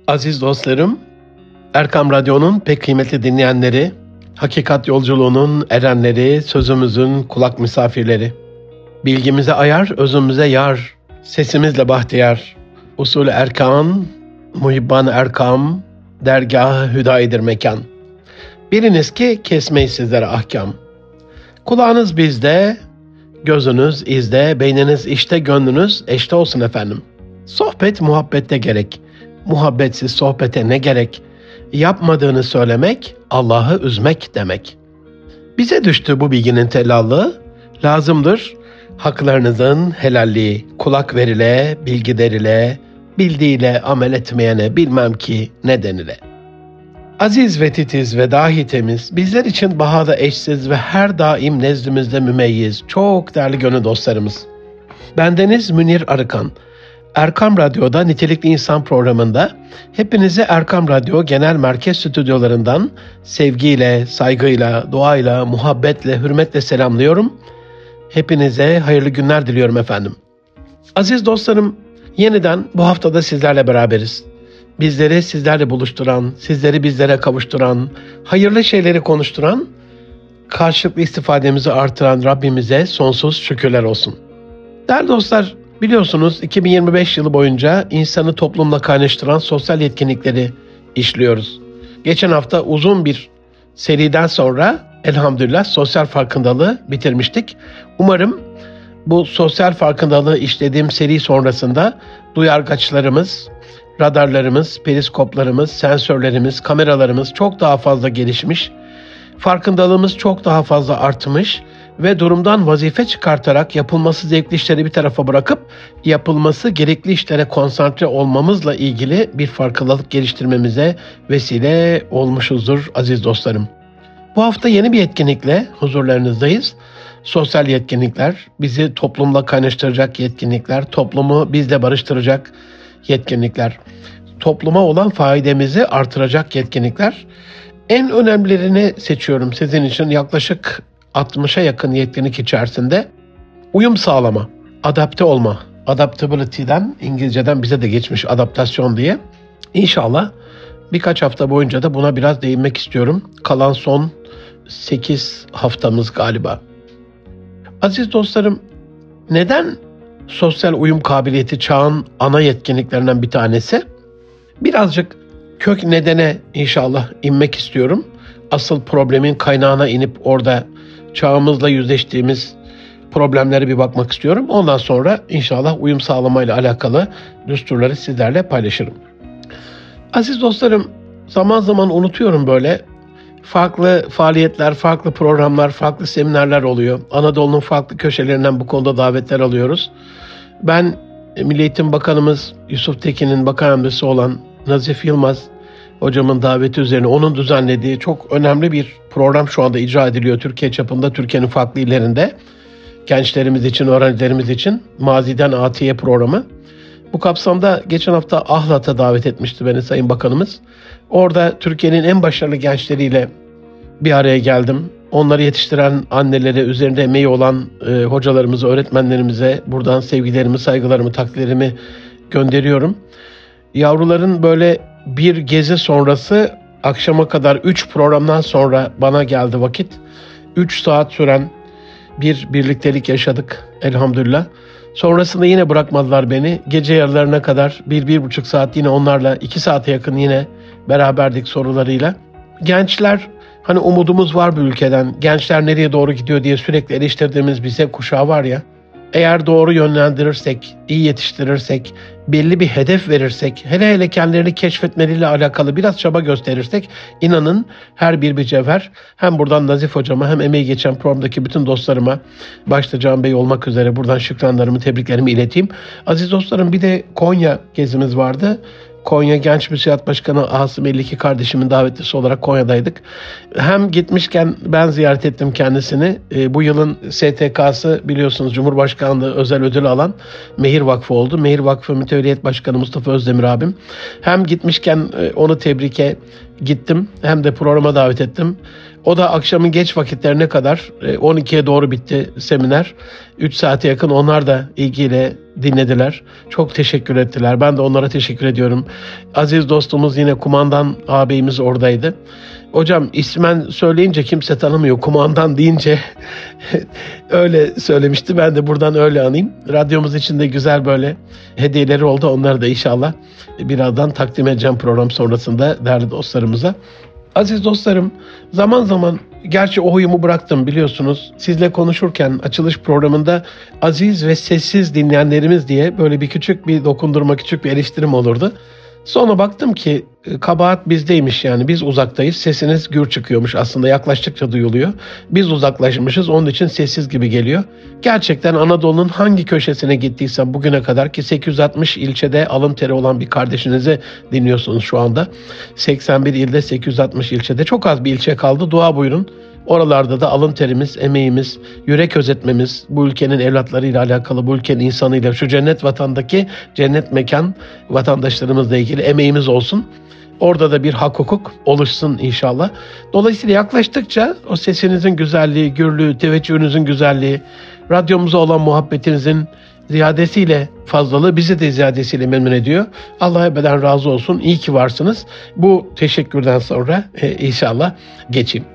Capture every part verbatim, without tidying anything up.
Aziz dostlarım, Erkam Radyo'nun pek kıymetli dinleyenleri, hakikat yolculuğunun erenleri, sözümüzün kulak misafirleri. Bilgimize ayar, özümüze yar, sesimizle bahtiyar. Usul-i erkan, muhibban erkam, dergâh-ı hüdayidir mekan. Biliniz ki kesmeyiz sizlere ahkam. Kulağınız bizde, gözünüz izde, beyniniz işte, gönlünüz eşte olsun efendim. Sohbet muhabbette gerek. Muhabbetsiz sohbete ne gerek? Yapmadığını söylemek, Allah'ı üzmek demek. Bize düştü bu bilginin tellallığı, lazımdır haklarınızın helalliği, kulak verile, bilgi derile, bildiğiyle amel etmeyene bilmem ki ne denile. Aziz ve titiz ve dahi temiz, bizler için bahada eşsiz ve her daim nezdimizde mümeyyiz, çok değerli gönül dostlarımız. Bendeniz Münir Arıkan. Erkam Radyo'da Nitelikli İnsan programında hepinizi Erkam Radyo Genel Merkez Stüdyolarından sevgiyle, saygıyla, duayla, muhabbetle, hürmetle selamlıyorum. Hepinize hayırlı günler diliyorum efendim. Aziz dostlarım, yeniden bu haftada sizlerle beraberiz. Bizleri sizlerle buluşturan, sizleri bizlere kavuşturan, hayırlı şeyleri konuşturan, karşılıklı istifademizi artıran Rabbimize sonsuz şükürler olsun. Değerli dostlar, biliyorsunuz iki bin yirmi beş yılı boyunca insanı toplumla kaynaştıran sosyal yetkinlikleri işliyoruz. Geçen hafta uzun bir seriden sonra elhamdülillah sosyal farkındalığı bitirmiştik. Umarım bu sosyal farkındalığı işlediğim seri sonrasında duyargaçlarımız, radarlarımız, periskoplarımız, sensörlerimiz, kameralarımız çok daha fazla gelişmiş, farkındalığımız çok daha fazla artmış ve durumdan vazife çıkartarak yapılması zevkli işleri bir tarafa bırakıp yapılması gerekli işlere konsantre olmamızla ilgili bir farkındalık geliştirmemize vesile olmuşuzdur aziz dostlarım. Bu hafta yeni bir yetkinlikle huzurlarınızdayız. Sosyal yetkinlikler, bizi toplumla kaynaştıracak yetkinlikler, toplumu bizle barıştıracak yetkinlikler, topluma olan faydamızı artıracak yetkinlikler. En önemlilerini seçiyorum sizin için. Yaklaşık altmışa yakın yetkinlik içerisinde uyum sağlama, adapte olma, adaptability'den, İngilizceden bize de geçmiş adaptasyon diye. İnşallah birkaç hafta boyunca da buna biraz değinmek istiyorum. Kalan son sekiz haftamız galiba. Aziz dostlarım, neden sosyal uyum kabiliyeti çağın ana yetkinliklerinden bir tanesi? Birazcık kök nedene inşallah inmek istiyorum. Asıl problemin kaynağına inip orada çağımızla yüzleştiğimiz problemlere bir bakmak istiyorum. Ondan sonra inşallah uyum sağlamayla alakalı düsturları sizlerle paylaşırım. Aziz dostlarım, zaman zaman unutuyorum böyle. Farklı faaliyetler, farklı programlar, farklı seminerler oluyor. Anadolu'nun farklı köşelerinden bu konuda davetler alıyoruz. Ben Milli Eğitim Bakanımız Yusuf Tekin'in bakan yardımcısı olan Nazif Yılmaz hocamın daveti üzerine onun düzenlediği çok önemli bir program şu anda icra ediliyor Türkiye çapında, Türkiye'nin farklı illerinde. Gençlerimiz için, öğrencilerimiz için Maziden Atiye programı. Bu kapsamda geçen hafta Ahlat'a davet etmişti beni Sayın Bakanımız. Orada Türkiye'nin en başarılı gençleriyle bir araya geldim. Onları yetiştiren annelere, üzerinde emeği olan e, hocalarımıza, öğretmenlerimize buradan sevgilerimi, saygılarımı, takdirlerimi gönderiyorum. Yavruların böyle bir gezi sonrası akşama kadar üç programdan sonra bana geldi vakit. üç saat süren bir birliktelik yaşadık elhamdülillah. Sonrasında yine bırakmadılar beni. Gece yarılarına kadar bir, bir buçuk saat yine onlarla iki saate yakın yine beraberdik sorularıyla. Gençler, hani umudumuz var bu ülkeden. Gençler nereye doğru gidiyor diye sürekli eleştirdiğimiz bir Z kuşağı var ya. Eğer doğru yönlendirirsek, iyi yetiştirirsek, belli bir hedef verirsek, hele hele kendilerini keşfetmeleriyle alakalı biraz çaba gösterirsek, inanın her bir bir cevher. Hem buradan Nazif hocama hem emeği geçen programdaki bütün dostlarıma, başta Can Bey olmak üzere buradan şükranlarımı, tebriklerimi ileteyim. Aziz dostlarım, bir de Konya gezimiz vardı. Konya Genç Müsiat Başkanı Asım elli iki kardeşimin davetlisi olarak Konya'daydık. Hem gitmişken ben ziyaret ettim kendisini. E, bu yılın S T K'sı biliyorsunuz Cumhurbaşkanlığı özel ödülü alan Mehir Vakfı oldu. Mehir Vakfı Mütevellit Başkanı Mustafa Özdemir abim. Hem gitmişken e, onu tebrike gittim hem de programa davet ettim. O da akşamın geç vakitlerine kadar on ikiye doğru bitti seminer. üç saate yakın onlar da ilgiyle dinlediler. Çok teşekkür ettiler. Ben de onlara teşekkür ediyorum. Aziz dostumuz yine kumandan ağabeyimiz oradaydı. Hocam ismen söyleyince kimse tanımıyor. Kumandan deyince öyle söylemişti. Ben de buradan öyle anayım. Radyomuz için de güzel böyle hediyeleri oldu. Onları da inşallah birazdan takdim edeceğim program sonrasında değerli dostlarımıza. Aziz dostlarım, zaman zaman gerçi o huyumu bıraktım biliyorsunuz. Sizle konuşurken açılış programında aziz ve sessiz dinleyenlerimiz diye böyle bir küçük bir dokundurma, küçük bir eleştirim olurdu. Sonra baktım ki kabahat bizdeymiş yani. Biz uzaktayız. Sesiniz gür çıkıyormuş. Aslında yaklaştıkça duyuluyor. Biz uzaklaşmışız. Onun için sessiz gibi geliyor. Gerçekten Anadolu'nun hangi köşesine gittiysem bugüne kadar ki sekiz yüz altmış ilçede alın teri olan bir kardeşinizi dinliyorsunuz şu anda. seksen bir ilde sekiz yüz altmış ilçede. Çok az bir ilçe kaldı. Dua buyurun. Oralarda da alın terimiz, emeğimiz, yürek özetmemiz, bu ülkenin evlatlarıyla alakalı, bu ülkenin insanıyla, şu cennet vatandaki cennet mekan vatandaşlarımızla ilgili emeğimiz olsun. Orada da bir hak hukuk oluşsun inşallah. Dolayısıyla yaklaştıkça o sesinizin güzelliği, gürlüğü, teveccühünüzün güzelliği, radyomuza olan muhabbetinizin ziyadesiyle fazlalığı bizi de ziyadesiyle memnun ediyor. Allah ebeden razı olsun. İyi ki varsınız. Bu teşekkürden sonra e, inşallah geçeyim.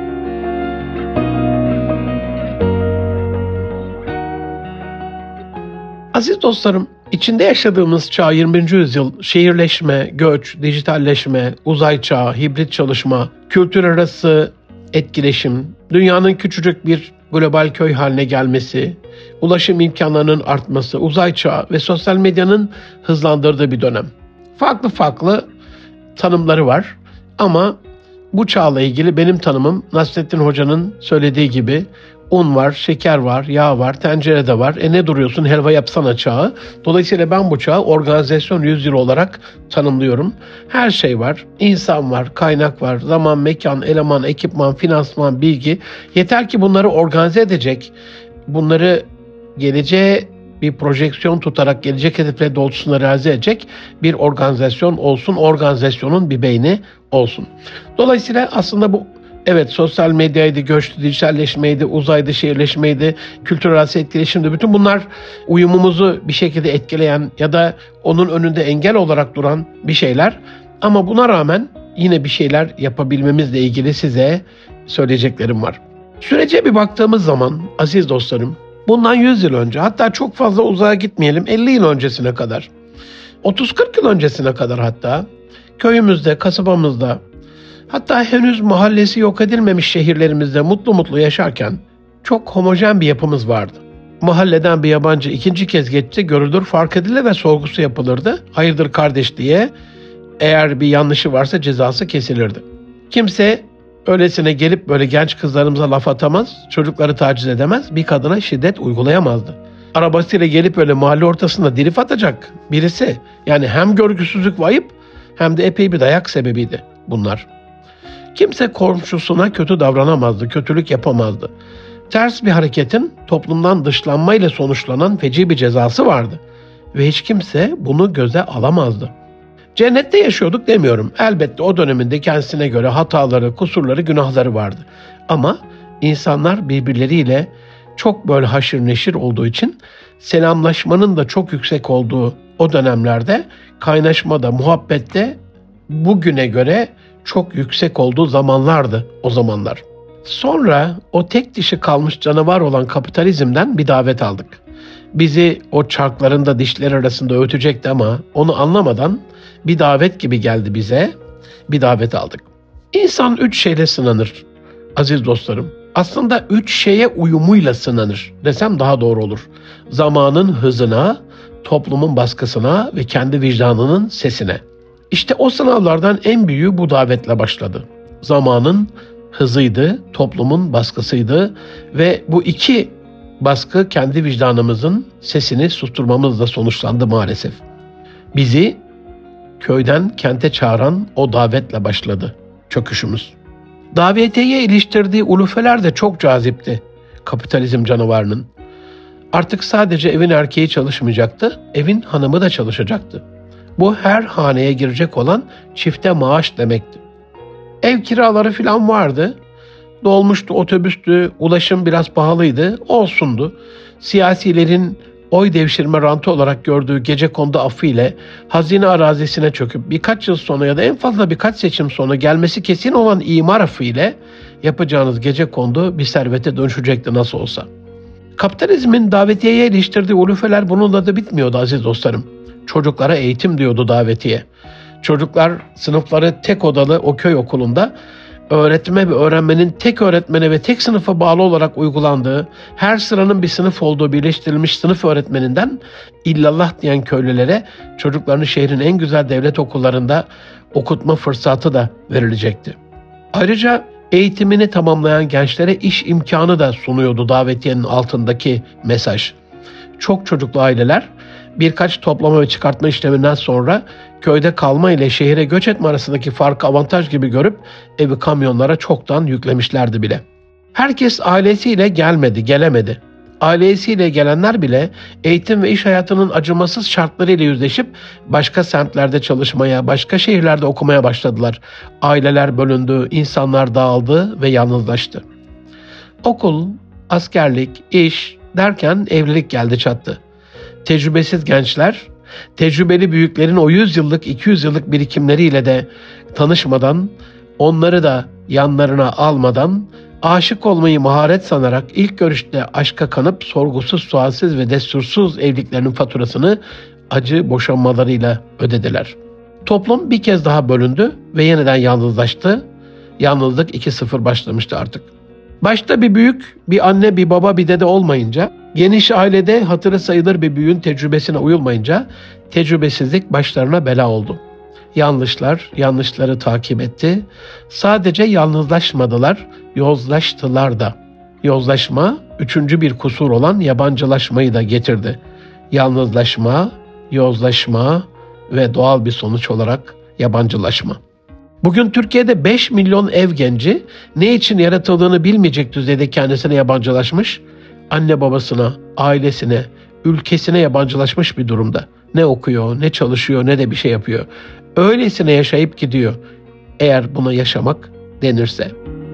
Aziz dostlarım, içinde yaşadığımız çağ yirmi birinci yüzyıl, şehirleşme, göç, dijitalleşme, uzay çağı, hibrit çalışma, kültür arası etkileşim, dünyanın küçücük bir global köy haline gelmesi, ulaşım imkanlarının artması, uzay çağı ve sosyal medyanın hızlandırdığı bir dönem. Farklı farklı tanımları var ama bu çağla ilgili benim tanımım Nasrettin Hoca'nın söylediği gibi un var, şeker var, yağ var, tencerede var. E ne duruyorsun helva yapsana çağı. Dolayısıyla ben bu çağı organizasyon yüzyılı olarak tanımlıyorum. Her şey var. İnsan var, kaynak var, zaman, mekan, eleman, ekipman, finansman, bilgi. Yeter ki bunları organize edecek, bunları geleceğe bir projeksiyon tutarak gelecek hedefleri doğrultusunda realize edecek bir organizasyon olsun. Organizasyonun bir beyni olsun. Dolayısıyla aslında bu evet sosyal medyaydı, göçtü, dijitalleşmeydi, uzaydı, şehirleşmeydi, kültürel arası etkileşimdi. Bütün bunlar uyumumuzu bir şekilde etkileyen ya da onun önünde engel olarak duran bir şeyler. Ama buna rağmen yine bir şeyler yapabilmemizle ilgili size söyleyeceklerim var. Sürece bir baktığımız zaman aziz dostlarım, bundan yüz yıl önce, hatta çok fazla uzağa gitmeyelim, elli yıl öncesine kadar, otuz kırk yıl öncesine kadar hatta köyümüzde, kasabamızda, hatta henüz mahallesi yok edilmemiş şehirlerimizde mutlu mutlu yaşarken çok homojen bir yapımız vardı. Mahalleden bir yabancı ikinci kez geçse görülür, fark edilir ve sorgusu yapılırdı. Hayırdır kardeş diye, eğer bir yanlışı varsa cezası kesilirdi. Kimse öylesine gelip böyle genç kızlarımıza laf atamaz, çocukları taciz edemez, bir kadına şiddet uygulayamazdı. Arabasıyla gelip öyle mahalle ortasında drift atacak birisi, yani hem görgüsüzlük ve ayıp hem de epey bir dayak sebebiydi bunlar. Kimse komşusuna kötü davranamazdı, kötülük yapamazdı. Ters bir hareketin toplumdan dışlanmayla sonuçlanan feci bir cezası vardı. Ve hiç kimse bunu göze alamazdı. Cennette yaşıyorduk demiyorum. Elbette o döneminde kendisine göre hataları, kusurları, günahları vardı. Ama insanlar birbirleriyle çok böyle haşır neşir olduğu için selamlaşmanın da çok yüksek olduğu o dönemlerde kaynaşmada, muhabbette bugüne göre çok yüksek olduğu zamanlardı o zamanlar. Sonra o tek dişi kalmış canavar olan kapitalizmden bir davet aldık. Bizi o çarklarında dişler arasında ötecekti ama onu anlamadan bir davet gibi geldi bize, bir davet aldık. İnsan üç şeyle sınanır aziz dostlarım. Aslında üç şeye uyumuyla sınanır desem daha doğru olur. Zamanın hızına, toplumun baskısına ve kendi vicdanının sesine. İşte o sınavlardan en büyüğü bu davetle başladı. Zamanın hızıydı, toplumun baskısıydı ve bu iki baskı kendi vicdanımızın sesini susturmamızla sonuçlandı maalesef. Bizi köyden kente çağıran o davetle başladı çöküşümüz. Davetiye iliştirdiği ulufeler de çok cazipti kapitalizm canavarının. Artık sadece evin erkeği çalışmayacaktı, evin hanımı da çalışacaktı. Bu her haneye girecek olan çifte maaş demekti. Ev kiraları falan vardı. dolmuştu, otobüstü, ulaşım biraz pahalıydı, olsundu. Siyasilerin oy devşirme rantı olarak gördüğü gecekondu affı ile hazine arazisine çöküp birkaç yıl sonra ya da en fazla birkaç seçim sonra gelmesi kesin olan imar affı ile yapacağınız gecekondu bir servete dönüşecekti nasıl olsa. Kapitalizmin davetiyeye iliştirdiği ulufeler bununla da bitmiyordu aziz dostlarım. Çocuklara eğitim diyordu davetiye. Çocuklar sınıfları tek odalı o köy okulunda öğretme ve öğrenmenin tek öğretmene ve tek sınıfa bağlı olarak uygulandığı, her sıranın bir sınıf olduğu birleştirilmiş sınıf öğretmeninden illallah diyen köylülere çocuklarını şehrin en güzel devlet okullarında okutma fırsatı da verilecekti. Ayrıca eğitimini tamamlayan gençlere iş imkanı da sunuyordu davetiyenin altındaki mesaj. Çok çocuklu aileler birkaç toplama ve çıkartma işleminden sonra köyde kalma ile şehire göç etme arasındaki farkı avantaj gibi görüp evi kamyonlara çoktan yüklemişlerdi bile. Herkes ailesiyle gelmedi, gelemedi. Ailesiyle gelenler bile eğitim ve iş hayatının acımasız şartlarıyla yüzleşip başka semtlerde çalışmaya, başka şehirlerde okumaya başladılar. Aileler bölündü, insanlar dağıldı ve yalnızlaştı. Okul, askerlik, iş derken evlilik geldi çattı. Tecrübesiz gençler, tecrübeli büyüklerin o yüz yıllık, iki yüz yıllık birikimleriyle de tanışmadan, onları da yanlarına almadan, aşık olmayı maharet sanarak ilk görüşte aşka kanıp sorgusuz, sualsiz ve destursuz evliliklerinin faturasını acı boşanmalarıyla ödediler. Toplum bir kez daha bölündü ve yeniden yalnızlaştı. Yalnızlık iki sıfır başlamıştı artık. Başta bir büyük, bir anne, bir baba, bir dede olmayınca, geniş ailede hatırı sayılır bir büyüğün tecrübesine uyulmayınca tecrübesizlik başlarına bela oldu. Yanlışlar yanlışları takip etti. Sadece yalnızlaşmadılar, yozlaştılar da. Yozlaşma, üçüncü bir kusur olan yabancılaşmayı da getirdi. Yalnızlaşma, yozlaşma ve doğal bir sonuç olarak yabancılaşma. Bugün Türkiye'de beş milyon ev genci ne için yaratıldığını bilmeyecek düzeyde kendisine yabancılaşmış, anne babasına, ailesine, ülkesine yabancılaşmış bir durumda. Ne okuyor, ne çalışıyor, ne de bir şey yapıyor. Öylesine yaşayıp gidiyor. Eğer buna yaşamak denirse.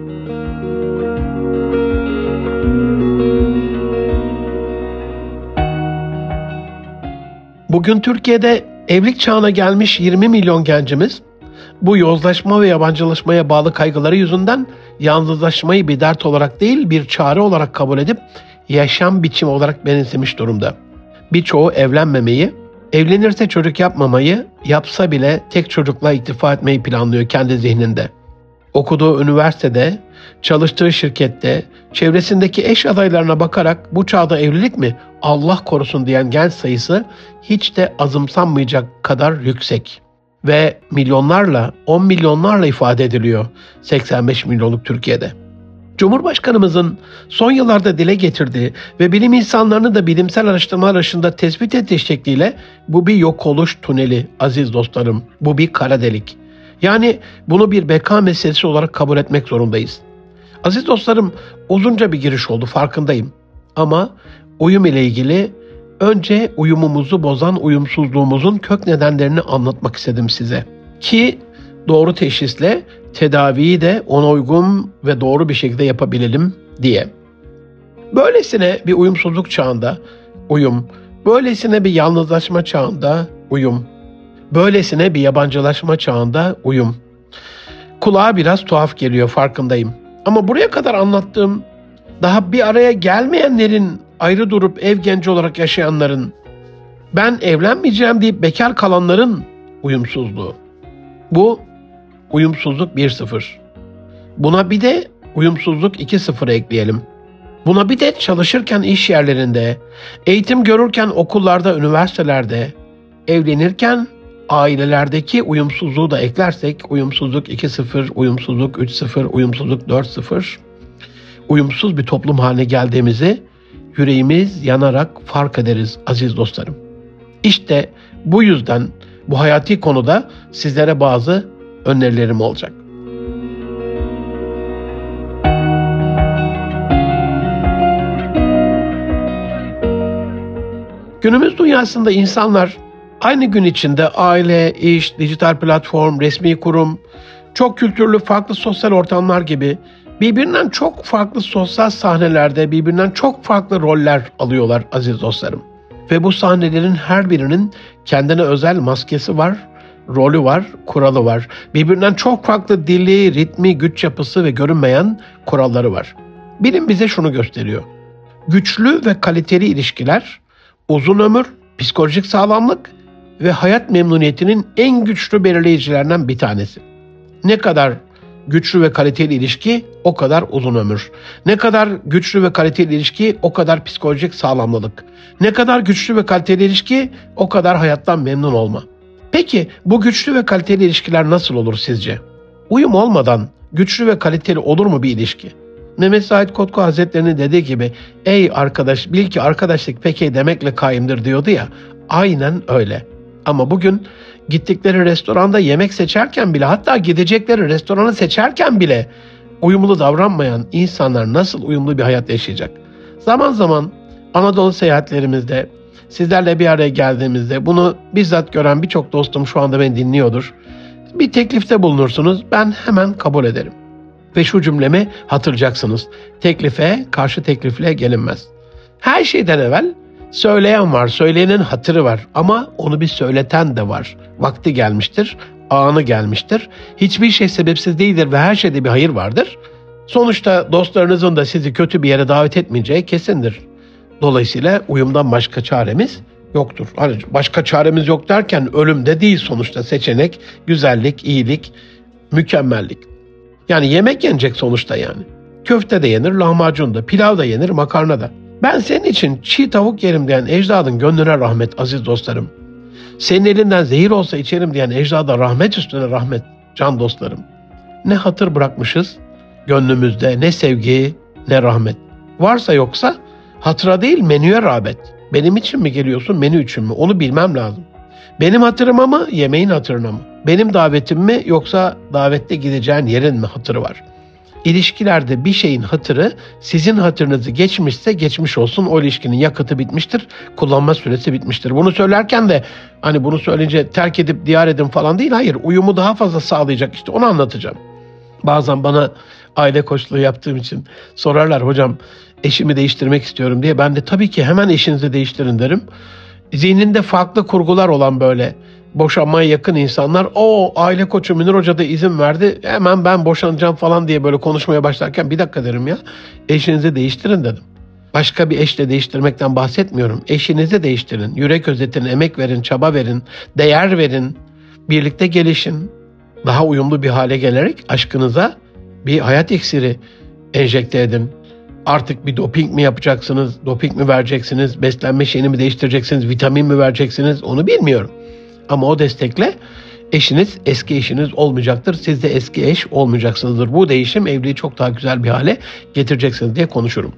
Bugün Türkiye'de evlilik çağına gelmiş yirmi milyon gencimiz bu yozlaşma ve yabancılaşmaya bağlı kaygıları yüzünden yalnızlaşmayı bir dert olarak değil bir çare olarak kabul edip yaşam biçimi olarak benimsemiş durumda. Birçoğu evlenmemeyi, evlenirse çocuk yapmamayı, yapsa bile tek çocukla iktifa etmeyi planlıyor kendi zihninde. Okuduğu üniversitede, çalıştığı şirkette, çevresindeki eş adaylarına bakarak bu çağda evlilik mi, Allah korusun diyen genç sayısı hiç de azımsanmayacak kadar yüksek. Ve milyonlarla, on milyonlarla ifade ediliyor seksen beş milyonluk Türkiye'de. Cumhurbaşkanımızın son yıllarda dile getirdiği ve bilim insanlarının da bilimsel araştırmalar arasında tespit ettiği şekliyle bu bir yok oluş tüneli aziz dostlarım. Bu bir kara delik. Yani bunu bir beka meselesi olarak kabul etmek zorundayız. Aziz dostlarım, uzunca bir giriş oldu farkındayım. Ama uyum ile ilgili önce uyumumuzu bozan uyumsuzluğumuzun kök nedenlerini anlatmak istedim size. Ki doğru teşhisle tedaviyi de ona uygun ve doğru bir şekilde yapabilelim diye. Böylesine bir uyumsuzluk çağında uyum, böylesine bir yalnızlaşma çağında uyum, böylesine bir yabancılaşma çağında uyum. Kulağa biraz tuhaf geliyor farkındayım. Ama buraya kadar anlattığım daha bir araya gelmeyenlerin, ayrı durup ev genci olarak yaşayanların, ben evlenmeyeceğim deyip bekar kalanların uyumsuzluğu. Bu uyumsuzluk bir sıfır. Buna bir de uyumsuzluk iki sıfır ekleyelim. Buna bir de çalışırken iş yerlerinde, eğitim görürken okullarda, üniversitelerde, evlenirken ailelerdeki uyumsuzluğu da eklersek uyumsuzluk iki sıfır, uyumsuzluk üç sıfır, uyumsuzluk dört sıfır. Uyumsuz bir toplum haline geldiğimizi yüreğimiz yanarak fark ederiz aziz dostlarım. İşte bu yüzden bu hayati konuda sizlere bazı önerilerim olacak. Günümüz dünyasında insanlar aynı gün içinde aile, iş, dijital platform, resmi kurum, çok kültürlü farklı sosyal ortamlar gibi Birbirinden çok farklı sosyal sahnelerde birbirinden çok farklı roller alıyorlar aziz dostlarım. Ve bu sahnelerin her birinin kendine özel maskesi var, rolü var, kuralı var. Birbirinden çok farklı dili, ritmi, güç yapısı ve görünmeyen kuralları var. Bilim bize şunu gösteriyor. Güçlü ve kaliteli ilişkiler, uzun ömür, psikolojik sağlamlık ve hayat memnuniyetinin en güçlü belirleyicilerinden bir tanesi. Ne kadar güçlü ve kaliteli ilişki, o kadar uzun ömür. Ne kadar güçlü ve kaliteli ilişki, o kadar psikolojik sağlamlılık. Ne kadar güçlü ve kaliteli ilişki, o kadar hayattan memnun olma. Peki bu güçlü ve kaliteli ilişkiler nasıl olur sizce? Uyum olmadan güçlü ve kaliteli olur mu bir ilişki? Mehmet Said Kotku Hazretleri'nin dediği gibi, ey arkadaş bil ki arkadaşlık peki demekle kaimdir diyordu ya, aynen öyle. Ama bugün gittikleri restoranda yemek seçerken bile, hatta gidecekleri restoranı seçerken bile uyumlu davranmayan insanlar nasıl uyumlu bir hayat yaşayacak? Zaman zaman Anadolu seyahatlerimizde, sizlerle bir araya geldiğimizde bunu bizzat gören birçok dostum şu anda beni dinliyordur. Bir teklifte bulunursunuz, ben hemen kabul ederim. Ve şu cümlemi hatırlayacaksınız. Teklife karşı teklifle gelinmez. Her şeyden evvel söyleyen var, söyleyenin hatırı var ama onu bir söyleten de var. Vakti gelmiştir, anı gelmiştir. Hiçbir şey sebepsiz değildir ve her şeyde bir hayır vardır. Sonuçta dostlarınızın da sizi kötü bir yere davet etmeyeceği kesindir. Dolayısıyla uyumdan başka çaremiz yoktur. Hani başka çaremiz yok derken ölüm de değil sonuçta, seçenek, güzellik, iyilik, mükemmellik. Yani yemek yenecek sonuçta yani. Köfte de yenir, lahmacun da, pilav da yenir, makarna da. Ben senin için çiğ tavuk yerim diyen ecdadın gönlüne rahmet aziz dostlarım. Senin elinden zehir olsa içerim diyen ecdada rahmet üstüne rahmet can dostlarım. Ne hatır bırakmışız gönlümüzde, ne sevgi ne rahmet. Varsa yoksa hatıra değil menüye rağbet. Benim için mi geliyorsun, menü için mi? Onu bilmem lazım. Benim hatırıma mı, yemeğin hatırına mı? Benim davetim mi yoksa davette gideceğin yerin mi hatırı var? İlişkilerde bir şeyin hatırı sizin hatırınızı geçmişse geçmiş olsun, o ilişkinin yakıtı bitmiştir, kullanma süresi bitmiştir. Bunu söylerken de hani bunu söyleyince terk edip diyar edin falan değil, hayır, uyumu daha fazla sağlayacak, işte onu anlatacağım. Bazen bana aile koçluğu yaptığım için sorarlar, hocam eşimi değiştirmek istiyorum diye. Ben de tabii ki hemen eşinizi değiştirin derim. Zihninde farklı kurgular olan böyle boşanmaya yakın insanlar, o aile koçu Münir Hoca da izin verdi, hemen ben boşanacağım falan diye böyle konuşmaya başlarken bir dakika derim ya, eşinizi değiştirin dedim. Başka bir eşle değiştirmekten bahsetmiyorum. Eşinizi değiştirin, yürek özetin, emek verin, çaba verin, değer verin, birlikte gelişin. Daha uyumlu bir hale gelerek aşkınıza bir hayat iksiri enjekte edin. Artık bir doping mi yapacaksınız, doping mi vereceksiniz, beslenme şeyini mi değiştireceksiniz, vitamin mi vereceksiniz, onu bilmiyorum. Ama o destekle eşiniz eski eşiniz olmayacaktır. Siz de eski eş olmayacaksınızdır. Bu değişim evliliği çok daha güzel bir hale getireceksiniz diye konuşurum.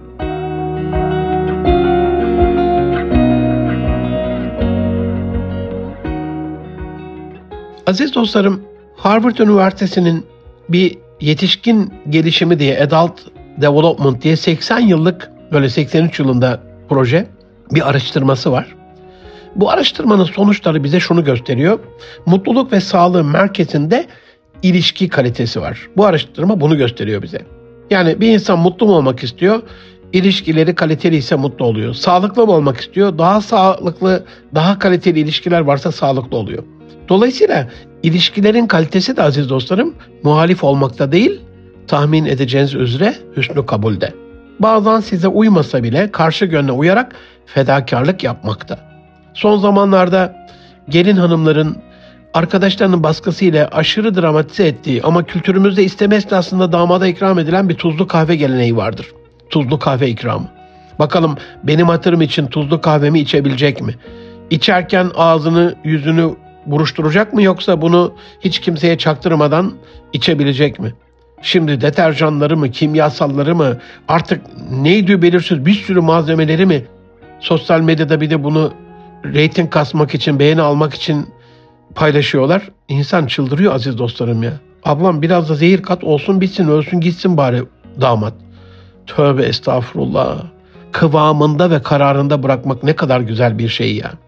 Aziz dostlarım, Harvard Üniversitesi'nin bir yetişkin gelişimi diye, Adult Development diye seksen yıllık, böyle seksen üç yılında proje bir araştırması var. Bu araştırmanın sonuçları bize şunu gösteriyor. Mutluluk ve sağlığın merkezinde ilişki kalitesi var. Bu araştırma bunu gösteriyor bize. Yani bir insan mutlu mu olmak istiyor? İlişkileri kaliteli ise mutlu oluyor. Sağlıklı mı olmak istiyor? Daha sağlıklı, daha kaliteli ilişkiler varsa sağlıklı oluyor. Dolayısıyla ilişkilerin kalitesi de aziz dostlarım muhalif olmakta değil, tahmin edeceğiniz üzere hüsnü kabulde. Bazen size uymasa bile karşı gönle uyarak fedakarlık yapmakta. Son zamanlarda gelin hanımların arkadaşlarının baskısıyla aşırı dramatize ettiği ama kültürümüzde isteme esnasında damada ikram edilen bir tuzlu kahve geleneği vardır. Tuzlu kahve ikramı. Bakalım benim hatırım için tuzlu kahvemi içebilecek mi? İçerken ağzını yüzünü buruşturacak mı yoksa bunu hiç kimseye çaktırmadan içebilecek mi? Şimdi deterjanları mı, kimyasalları mı, artık neydi belirsiz bir sürü malzemeleri mi? Sosyal medyada bir de bunu reyting kasmak için, beğeni almak için paylaşıyorlar. İnsan çıldırıyor aziz dostlarım ya. Ablam biraz da zehir kat, olsun bitsin, ölsün gitsin bari damat. Tövbe estağfurullah. Kıvamında ve kararında bırakmak ne kadar güzel bir şey ya.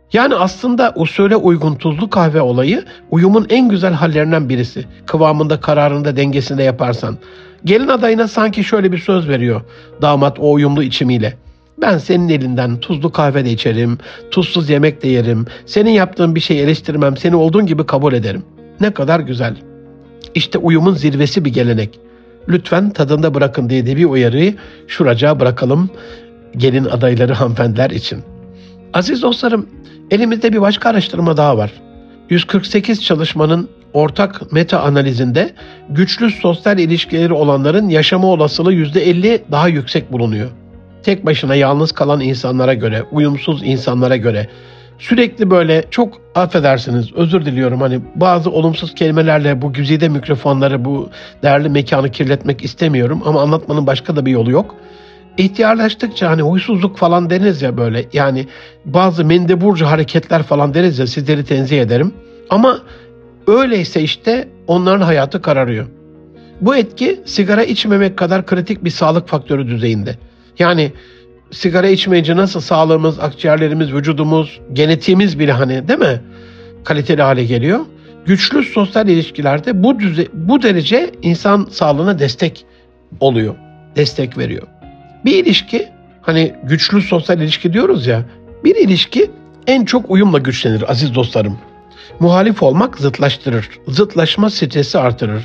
Yani aslında usule uygun tuzlu kahve olayı uyumun en güzel hallerinden birisi. Kıvamında, kararında, dengesinde yaparsan. Gelin adayına sanki şöyle bir söz veriyor damat o uyumlu içimiyle. Ben senin elinden tuzlu kahve de içerim, tuzsuz yemek de yerim. Senin yaptığın bir şey eleştirmem, seni olduğun gibi kabul ederim. Ne kadar güzel. İşte uyumun zirvesi bir gelenek. Lütfen tadında bırakın diye de bir uyarıyı şuraca bırakalım gelin adayları hanımefendiler için. Aziz dostlarım, elimizde bir başka araştırma daha var. yüz kırk sekiz çalışmanın ortak meta analizinde güçlü sosyal ilişkileri olanların yaşama olasılığı yüzde elli daha yüksek bulunuyor. Tek başına yalnız kalan insanlara göre, uyumsuz insanlara göre, sürekli böyle çok affedersiniz, özür diliyorum, hani bazı olumsuz kelimelerle bu güzide mikrofonları, bu değerli mekanı kirletmek istemiyorum ama anlatmanın başka da bir yolu yok. İhtiyarlaştıkça hani huysuzluk falan deriz ya böyle, yani bazı mendeburcu hareketler falan deriz ya, sizleri tenzih ederim. Ama öyleyse işte onların hayatı kararıyor. Bu etki sigara içmemek kadar kritik bir sağlık faktörü düzeyinde. Yani sigara içmeyince nasıl sağlığımız, akciğerlerimiz, vücudumuz, genetiğimiz bile hani değil mi kaliteli hale geliyor. Güçlü sosyal ilişkilerde bu düze- bu derece insan sağlığına destek oluyor, destek veriyor. Bir ilişki, hani güçlü sosyal ilişki diyoruz ya, bir ilişki en çok uyumla güçlenir aziz dostlarım. Muhalif olmak zıtlaştırır, zıtlaşma stresi artırır.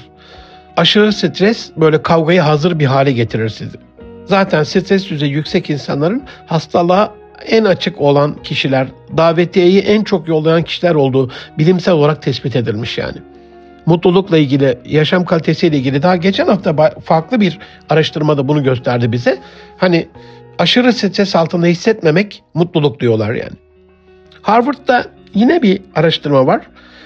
Aşırı stres böyle kavgaya hazır bir hale getirir sizi. Zaten stres düzeyi yüksek insanların hastalığa en açık olan kişiler, davetiyeyi en çok yollayan kişiler olduğu bilimsel olarak tespit edilmiş yani. Mutlulukla ilgili, yaşam kalitesiyle ilgili daha geçen hafta farklı bir araştırmada bunu gösterdi bize. Hani aşırı stres altında hissetmemek mutluluk diyorlar yani. Harvard'da yine bir araştırma var.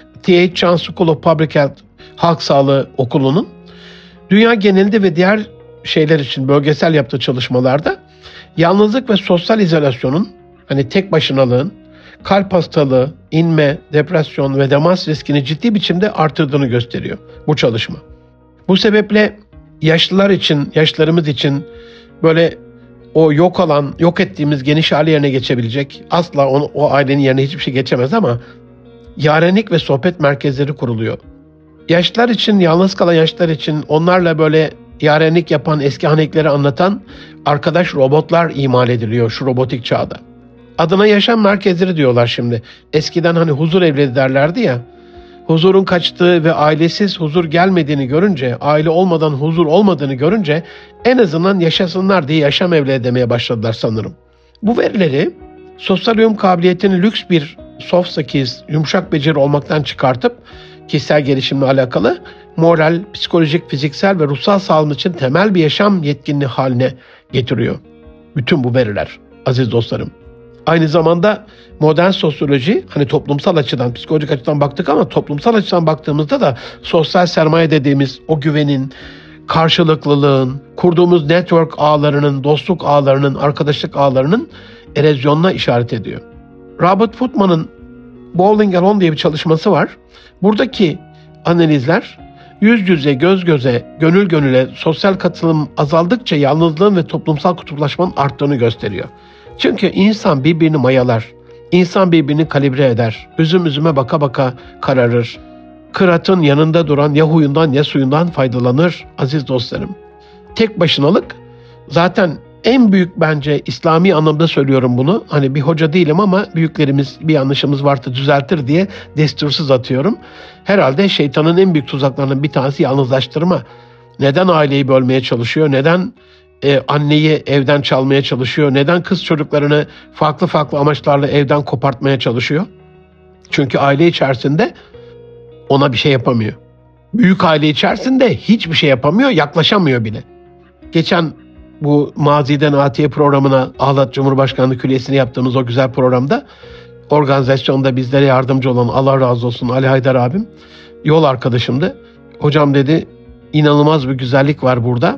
T H. Chan School of Public Health, Halk Sağlığı Okulu'nun dünya genelinde ve diğer şeyler için bölgesel yaptığı çalışmalarda yalnızlık ve sosyal izolasyonun, hani tek başınalığın, kalp hastalığı, inme, depresyon ve demans riskini ciddi biçimde artırdığını gösteriyor bu çalışma. Bu sebeple yaşlılar için, yaşlarımız için böyle o yok alan, yok ettiğimiz geniş aile yerine geçebilecek, asla onu, o ailenin yerine hiçbir şey geçemez ama yarenlik ve sohbet merkezleri kuruluyor. Yaşlılar için, yalnız kalan yaşlılar için onlarla böyle yarenlik yapan, eski hanekleri anlatan arkadaş robotlar imal ediliyor şu robotik çağda. Adına yaşam merkezleri diyorlar şimdi. Eskiden hani huzur evleri derlerdi ya. Huzurun kaçtığı ve ailesiz huzur gelmediğini görünce, aile olmadan huzur olmadığını görünce en azından yaşasınlar diye yaşam evleri demeye başladılar sanırım. Bu verileri sosyal uyum kabiliyetini lüks bir soft skills, yumuşak beceri olmaktan çıkartıp kişisel gelişimle alakalı moral, psikolojik, fiziksel ve ruhsal sağlığımız için temel bir yaşam yetkinliği haline getiriyor. Bütün bu veriler aziz dostlarım. Aynı zamanda modern sosyoloji, hani toplumsal açıdan, psikolojik açıdan baktık ama toplumsal açıdan baktığımızda da sosyal sermaye dediğimiz o güvenin, karşılıklılığın, kurduğumuz network ağlarının, dostluk ağlarının, arkadaşlık ağlarının erozyonuna işaret ediyor. Robert Putnam'ın Bowling Alone diye bir çalışması var. Buradaki analizler yüz yüze, göz göze, gönül gönüle sosyal katılım azaldıkça yalnızlığın ve toplumsal kutuplaşmanın arttığını gösteriyor. Çünkü insan birbirini mayalar, insan birbirini kalibre eder, üzüm üzüme baka baka kararır. Kıratın yanında duran ya huyundan ya suyundan faydalanır aziz dostlarım. Tek başınalık zaten en büyük, bence İslami anlamda söylüyorum bunu. Hani bir hoca değilim ama büyüklerimiz bir yanlışımız varsa düzeltir diye destursuz atıyorum. Herhalde şeytanın en büyük tuzaklarının bir tanesi yalnızlaştırma. Neden aileyi bölmeye çalışıyor? Neden e, anneyi evden çalmaya çalışıyor? Neden kız çocuklarını farklı farklı amaçlarla evden kopartmaya çalışıyor? Çünkü aile içerisinde ona bir şey yapamıyor. Büyük aile içerisinde hiçbir şey yapamıyor, yaklaşamıyor bile. Geçen bu Maziden Atiye programına, Ahlat Cumhurbaşkanlığı Külliyesi'ne yaptığımız o güzel programda organizasyonda bizlere yardımcı olan, Allah razı olsun, Ali Haydar abim, yol arkadaşımdı. Hocam dedi, inanılmaz bir güzellik var burada.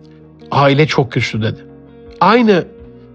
Aile çok güçlü dedi. Aynı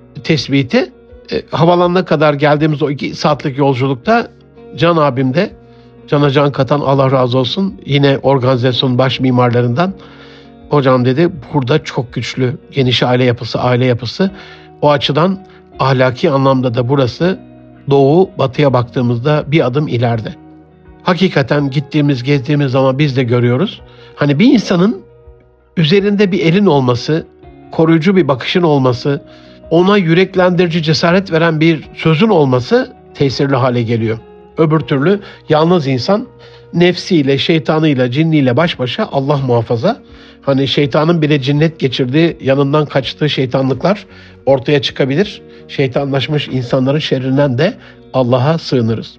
tespiti e, havalanına kadar geldiğimiz o iki saatlik yolculukta Can abim de, Can'a can katan, Allah razı olsun, yine organizasyonun baş mimarlarından, hocam dedi, burada çok güçlü geniş aile yapısı, aile yapısı. O açıdan ahlaki anlamda da burası doğu, batıya baktığımızda bir adım ileride. Hakikaten gittiğimiz, gezdiğimiz zaman biz de görüyoruz. Hani bir insanın üzerinde bir elin olması, koruyucu bir bakışın olması, ona yüreklendirici, cesaret veren bir sözün olması tesirli hale geliyor. Öbür türlü yalnız insan nefsiyle, şeytanıyla, cinniyle baş başa, Allah muhafaza. Hani şeytanın bile cinnet geçirdiği, yanından kaçtığı şeytanlıklar ortaya çıkabilir. Şeytanlaşmış insanların şerrinden de Allah'a sığınırız.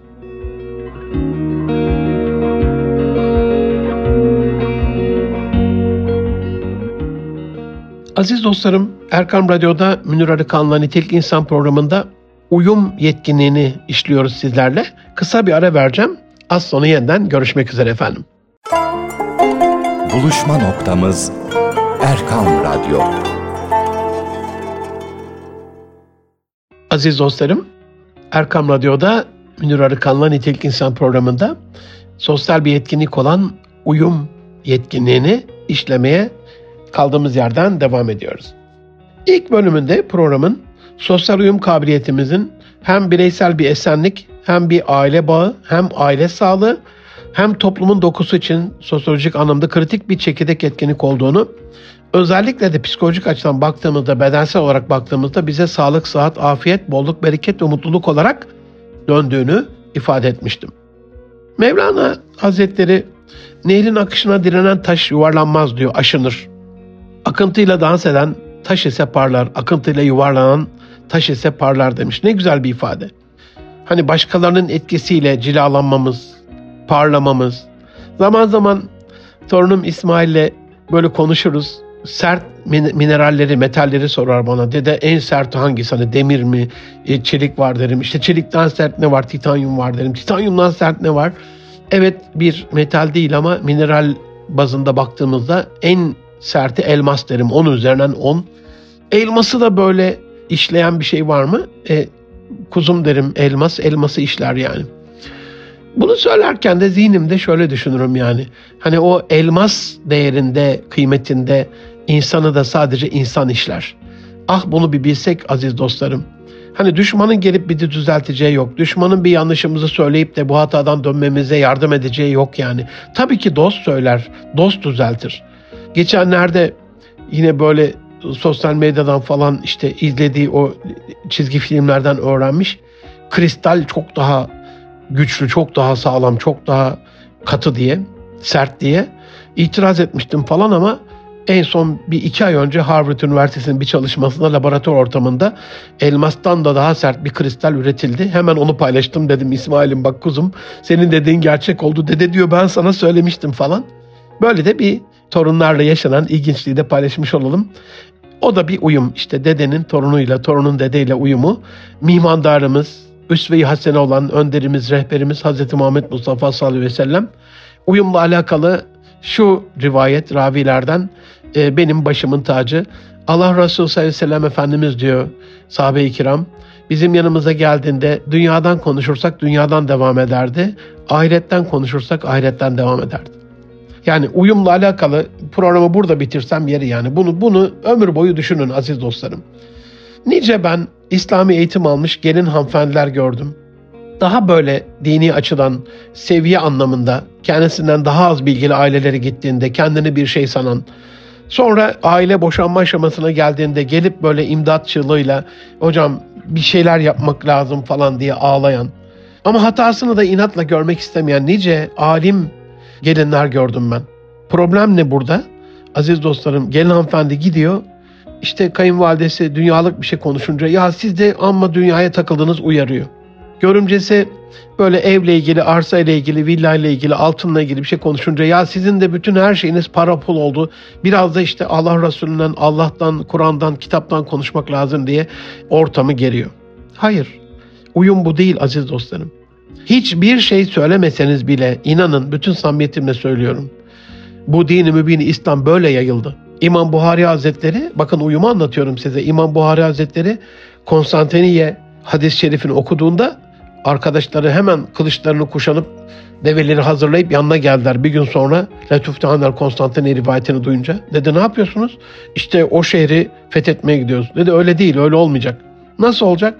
Aziz dostlarım, Erkam Radyo'da Münir Arıkan'la Nitelik İnsan programında uyum yetkinliğini işliyoruz sizlerle. Kısa bir ara vereceğim. Az sonra yeniden görüşmek üzere efendim. Buluşma noktamız Erkam Radyo. Aziz dostlarım, Erkam Radyo'da Münir Arıkan'la Nitelik İnsan programında sosyal bir yetkinlik olan uyum yetkinliğini işlemeye kaldığımız yerden devam ediyoruz. İlk bölümünde programın sosyal uyum kabiliyetimizin hem bireysel bir esenlik, hem bir aile bağı, hem aile sağlığı, hem toplumun dokusu için sosyolojik anlamda kritik bir çekirdek etkinlik olduğunu, özellikle de psikolojik açıdan baktığımızda, bedensel olarak baktığımızda bize sağlık, sıhhat, afiyet, bolluk, bereket ve mutluluk olarak döndüğünü ifade etmiştim. Mevlana Hazretleri, nehrin akışına direnen taş yuvarlanmaz diyor, aşınır. Akıntıyla dans eden taş ise parlar, akıntıyla yuvarlanan taş ise parlar demiş. Ne güzel bir ifade. Hani başkalarının etkisiyle cilalanmamız, parlamamız. Zaman zaman torunum İsmail'le böyle konuşuruz. Sert mineralleri, metalleri sorar bana. Dede en sert hangisi? Hani demir mi, e, çelik var derim. İşte çelikten sert ne var? Titanyum var derim. Titanyumdan sert ne var? Evet, bir metal değil ama mineral bazında baktığımızda en serti elmas derim. on üzerinden on. Elması da böyle işleyen bir şey var mı? E, kuzum derim, elmas, elması işler yani. Bunu söylerken de zihnimde şöyle düşünürüm yani. Hani o elmas değerinde, kıymetinde insanı da sadece insan işler. Ah bunu bir bilsek aziz dostlarım. Hani düşmanın gelip bizi düzelteceği yok. Düşmanın bir yanlışımızı söyleyip de bu hatadan dönmemize yardım edeceği yok yani. Tabii ki dost söyler, dost düzeltir. Geçenlerde yine böyle sosyal medyadan falan işte izlediği o çizgi filmlerden öğrenmiş. Kristal çok daha güçlü, çok daha sağlam, çok daha katı diye, sert diye itiraz etmiştim falan ama en son bir iki ay önce Harvard Üniversitesi'nin bir çalışmasında laboratuvar ortamında elmastan da daha sert bir kristal üretildi. Hemen onu paylaştım, dedim İsmail'im bak kuzum senin dediğin gerçek oldu. Dede diyor ben sana söylemiştim falan. Böyle de bir torunlarla yaşanan ilginçliği de paylaşmış olalım. O da bir uyum, işte dedenin torunuyla, torunun dedeyle uyumu. Mihmandarımız, üsve-i hasene olan önderimiz, rehberimiz Hazreti Muhammed Mustafa sallallahu aleyhi ve sellem uyumla alakalı şu rivayet ravilerden e, benim başımın tacı. Allah Resulü sallallahu aleyhi ve sellem Efendimiz diyor, sahabe-i kiram, bizim yanımıza geldiğinde dünyadan konuşursak dünyadan devam ederdi, ahiretten konuşursak ahiretten devam ederdi. Yani uyumla alakalı programı burada bitirsem yeri yani. Bunu bunu ömür boyu düşünün aziz dostlarım. Nice ben İslami eğitim almış gelin hanımefendiler gördüm. Daha böyle dini açıdan, seviye anlamında kendisinden daha az bilgili aileleri gittiğinde kendini bir şey sanan, sonra aile boşanma aşamasına geldiğinde gelip böyle imdat çığlığıyla hocam bir şeyler yapmak lazım falan diye ağlayan ama hatasını da inatla görmek istemeyen nice alim gelinler gördüm ben. Problem ne burada? Aziz dostlarım, gelin hanımefendi gidiyor, işte kayınvalidesi dünyalık bir şey konuşunca ya siz de amma dünyaya takıldınız uyarıyor. Görümcesi böyle evle ilgili, arsa ile ilgili, villa ile ilgili, altınla ilgili bir şey konuşunca ya sizin de bütün her şeyiniz para pul oldu. Biraz da işte Allah Resulü'nden, Allah'tan, Kur'an'dan, kitaptan konuşmak lazım diye ortamı geriyor. Hayır, uyum bu değil aziz dostlarım. Hiçbir şey söylemeseniz bile inanın, bütün samimiyetimle söylüyorum. Bu dini mübini İslam böyle yayıldı. İmam Buhari Hazretleri, bakın uyumu anlatıyorum size. İmam Buhari Hazretleri Konstantiniye hadis-i şerifini okuduğunda arkadaşları hemen kılıçlarını kuşanıp develeri hazırlayıp yanına geldiler. Bir gün sonra Letuftehaner Konstantiniye rivayetini duyunca. Dedi ne yapıyorsunuz? İşte o şehri fethetmeye gidiyoruz. Dedi öyle değil, öyle olmayacak. Nasıl olacak?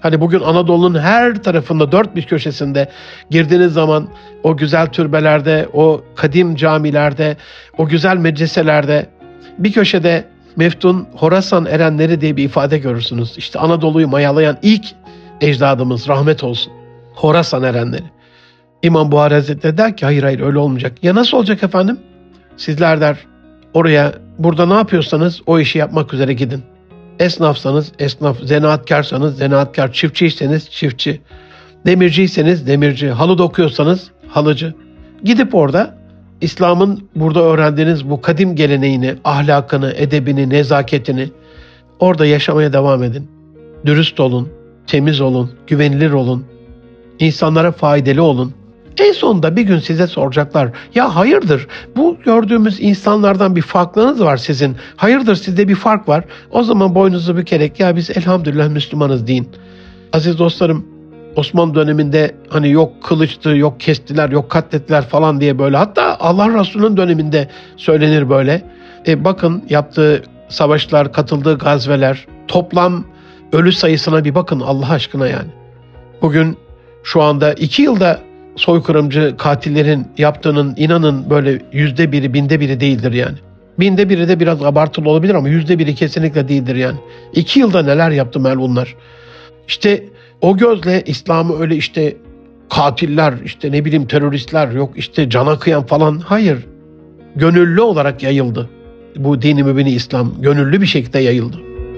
Hani bugün Anadolu'nun her tarafında, dört bir köşesinde girdiğiniz zaman o güzel türbelerde, o kadim camilerde, o güzel medreselerde bir köşede Meftun Horasan erenleri diye bir ifade görürsünüz. İşte Anadolu'yu mayalayan ilk ecdadımız rahmet olsun. Horasan erenleri. İmam Buhari Hazretleri der ki hayır hayır öyle olmayacak. Ya nasıl olacak efendim? Sizler der oraya, burada ne yapıyorsanız o işi yapmak üzere gidin. Esnafsanız esnaf, zanaatkarsanız zanaatkar, çiftçiyseniz çiftçi, demirciyseniz demirci, halı dokuyorsanız halıcı. Gidip orada İslam'ın burada öğrendiğiniz bu kadim geleneğini, ahlakını, edebini, nezaketini orada yaşamaya devam edin. Dürüst olun, temiz olun, güvenilir olun, insanlara faydalı olun. En sonunda bir gün size soracaklar. Ya hayırdır bu gördüğümüz insanlardan bir farklılığınız var sizin. Hayırdır sizde bir fark var. O zaman boynunuzu bükerek ya biz elhamdülillah Müslümanız deyin. Aziz dostlarım, Osmanlı döneminde hani yok kılıçtı, yok kestiler, yok katlettiler falan diye böyle. Hatta Allah Resulü'nün döneminde söylenir böyle. E bakın yaptığı savaşlar, katıldığı gazveler, toplam ölü sayısına bir bakın Allah aşkına yani. Bugün şu anda iki yılda soykırımcı katillerin yaptığının inanın böyle yüzde biri, binde biri değildir yani. Binde biri de biraz abartılı olabilir ama yüzde biri kesinlikle değildir yani. İki yılda neler yaptı melunlar. İşte o gözle İslam'ı öyle işte katiller, işte ne bileyim teröristler, yok işte cana kıyan falan, hayır. Gönüllü olarak yayıldı. Bu dini mübini İslam gönüllü bir şekilde yayıldı.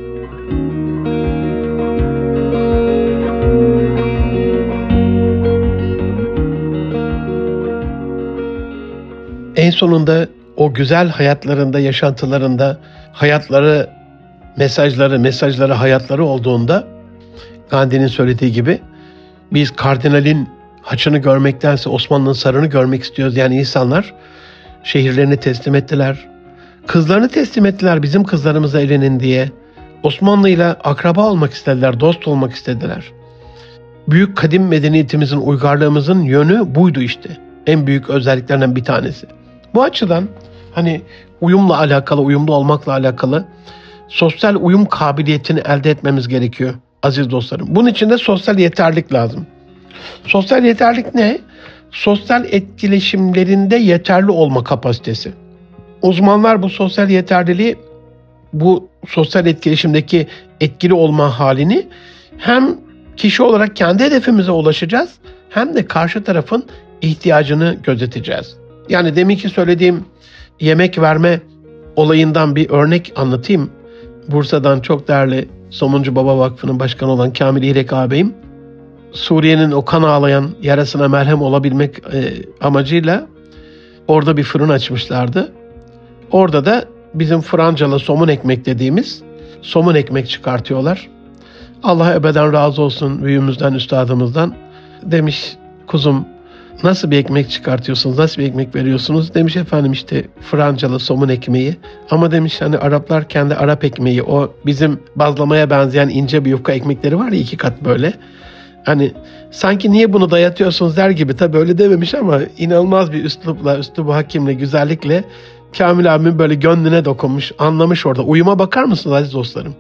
En sonunda o güzel hayatlarında, yaşantılarında, hayatları, mesajları, mesajları, hayatları olduğunda Gandhi'nin söylediği gibi biz kardinalin haçını görmektense Osmanlı'nın sarını görmek istiyoruz. Yani insanlar şehirlerini teslim ettiler. Kızlarını teslim ettiler bizim kızlarımıza evlenin diye. Osmanlı'yla akraba olmak istediler, dost olmak istediler. Büyük kadim medeniyetimizin, uygarlığımızın yönü buydu işte. En büyük özelliklerinden bir tanesi. Bu açıdan hani uyumla alakalı, uyumlu olmakla alakalı sosyal uyum kabiliyetini elde etmemiz gerekiyor aziz dostlarım. Bunun için de sosyal yeterlik lazım. Sosyal yeterlik ne? Sosyal etkileşimlerinde yeterli olma kapasitesi. Uzmanlar bu sosyal yeterliliği, bu sosyal etkileşimdeki etkili olma halini hem kişi olarak kendi hedefimize ulaşacağız hem de karşı tarafın ihtiyacını gözeteceğiz. Yani deminki söylediğim yemek verme olayından bir örnek anlatayım. Bursa'dan çok değerli Somuncu Baba Vakfı'nın başkanı olan Kamil İrek ağabeyim, Suriye'nin o kan ağlayan yarasına merhem olabilmek e, amacıyla orada bir fırın açmışlardı. Orada da bizim Francalı somun ekmek dediğimiz somun ekmek çıkartıyorlar. Allah ebeden razı olsun büyüğümüzden, üstadımızdan. Demiş kuzum nasıl bir ekmek çıkartıyorsunuz, nasıl bir ekmek veriyorsunuz? Demiş efendim işte Francalı somun ekmeği. Ama demiş hani Araplar kendi Arap ekmeği, o bizim bazlamaya benzeyen ince bir yufka ekmekleri var ya iki kat böyle. Hani sanki niye bunu dayatıyorsunuz der gibi, tabii öyle dememiş ama inanılmaz bir üslupla, üslubu hakimle, güzellikle Kamil abimin böyle gönlüne dokunmuş, anlamış orada. Uyuma bakar mısınız aziz dostlarım?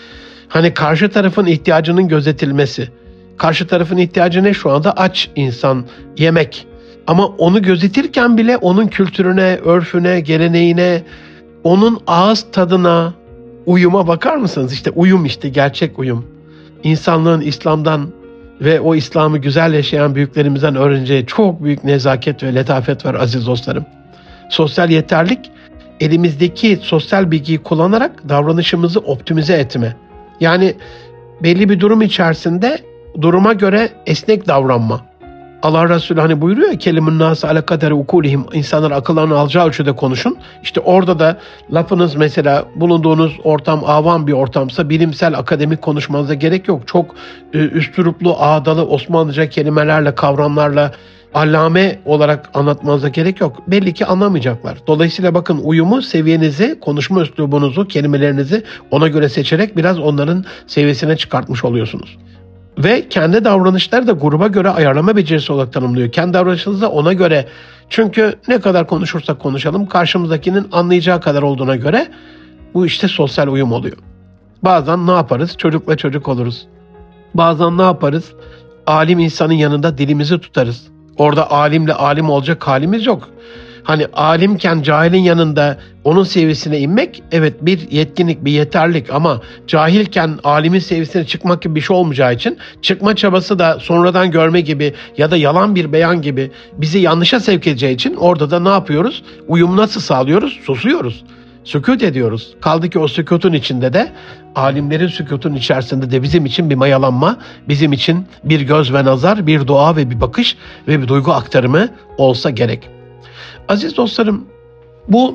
Hani karşı tarafın ihtiyacının gözetilmesi. Karşı tarafın ihtiyacı ne şu anda? Aç insan, yemek. Ama onu gözetirken bile onun kültürüne, örfüne, geleneğine, onun ağız tadına, uyuma bakar mısınız? İşte uyum, işte gerçek uyum. İnsanlığın İslam'dan ve o İslam'ı güzel yaşayan büyüklerimizden öğreneceği çok büyük nezaket ve letafet var aziz dostlarım. Sosyal yeterlik, elimizdeki sosyal bilgiyi kullanarak davranışımızı optimize etme. Yani belli bir durum içerisinde duruma göre esnek davranma. Allah Resulü hani buyuruyor ya, kelimun nâs ala kaderi ukulihim, insanlar akıllarını alacağı ölçüde konuşun. İşte orada da lafınız, mesela bulunduğunuz ortam avam bir ortamsa bilimsel akademik konuşmanıza gerek yok. Çok e, üstüruplu, ağdalı Osmanlıca kelimelerle, kavramlarla allame olarak anlatmanıza gerek yok. Belli ki anlamayacaklar. Dolayısıyla bakın, uyumu, seviyenizi, konuşma üslubunuzu, kelimelerinizi ona göre seçerek biraz onların seviyesine çıkartmış oluyorsunuz. Ve kendi davranışları da gruba göre ayarlama becerisi olarak tanımlıyor. Kendi davranışınızı da ona göre. Çünkü ne kadar konuşursak konuşalım, karşımızdakinin anlayacağı kadar olduğuna göre bu işte sosyal uyum oluyor. Bazen ne yaparız? Çocukla çocuk oluruz. Bazen ne yaparız? Alim insanın yanında dilimizi tutarız. Orada alimle alim olacak halimiz yok. Hani alimken cahilin yanında onun seviyesine inmek evet bir yetkinlik, bir yeterlik ama cahilken alimin seviyesine çıkmak gibi bir şey olmayacağı için çıkma çabası da sonradan görme gibi ya da yalan bir beyan gibi bizi yanlışa sevk edeceği için orada da ne yapıyoruz? Uyum nasıl sağlıyoruz? Susuyoruz. Sükût ediyoruz. Kaldı ki o sükûtun içinde de alimlerin sükûtun içerisinde de bizim için bir mayalanma, bizim için bir göz ve nazar, bir dua ve bir bakış ve bir duygu aktarımı olsa gerek. Aziz dostlarım, bu